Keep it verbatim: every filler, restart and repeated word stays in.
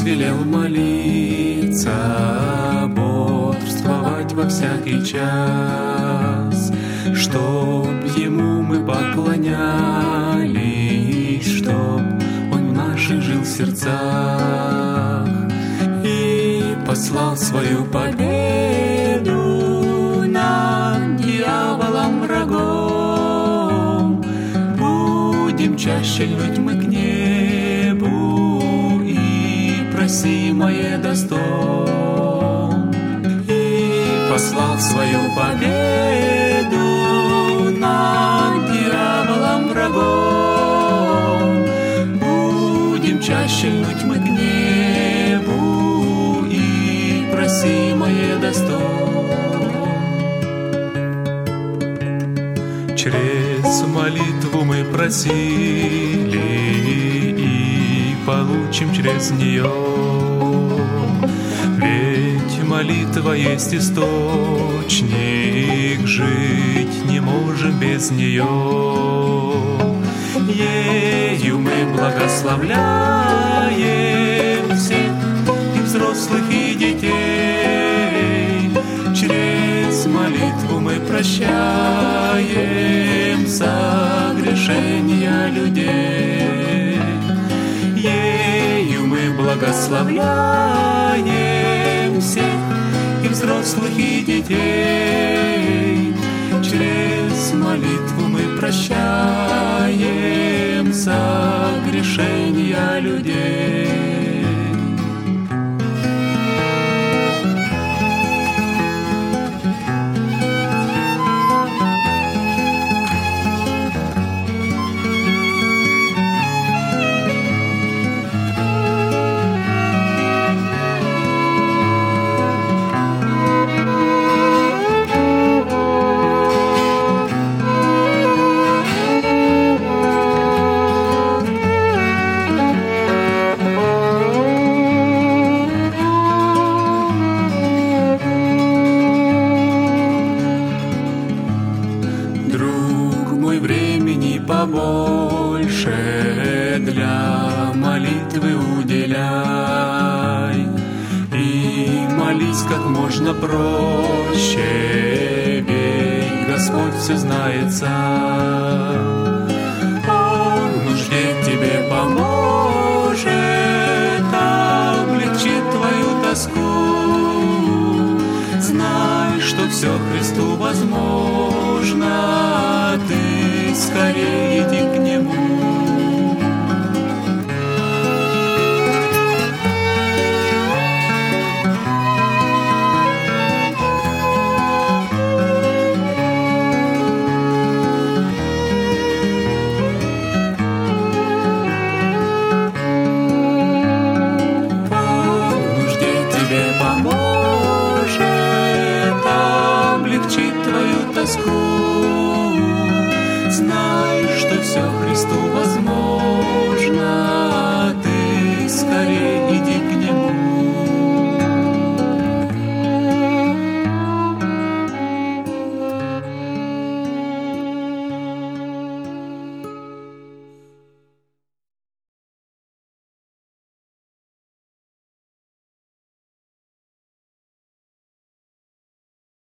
велел молиться, бодрствовать во всякий час, чтоб Ему мы поклонялись, чтоб Он в наших жил сердцах и послал свою победу над дьяволом врагом. Будем чаще льнуть мы к небу и просимое достойм, и послал свою победу над дьяволом врагом. Будем чаще льнуть мы к небу и просимое достойм. Через молитву мы просили и получим через нее. Ведь молитва есть источник, жить не можем без нее. Ею мы благословляем всех, и взрослых, и детей. Через молитву мы прощаем согрешения людей. Ею мы благословляем всех, и взрослых, и детей. Через молитву мы прощаем согрешения людей. Побольше для молитвы уделяй и молись как можно проще, ведь Господь все знает сам. Он в нужде тебе поможет, облегчит твою тоску. Знай, что все Христу возможно, ты скорее иди к Нему. Он в нужде тебе поможет, облегчит твою тоску. Знай, что все Христу возможно, ты скорее